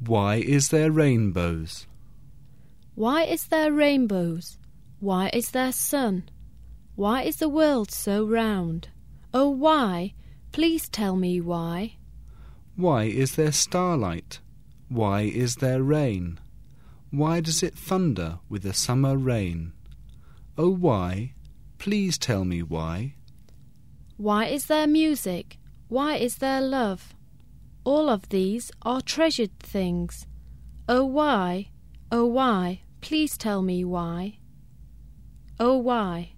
Why is there rainbows? Why is there rainbows? Why is there sun? Why is the world so round? Oh, why? Please tell me why. Why is there starlight? Why is there rain? Why does it thunder with the summer rain? Oh, why? Please tell me why. Why is there music? Why is there love? All of these are treasured things. Oh, why? Oh, why? Please tell me why. Oh, why?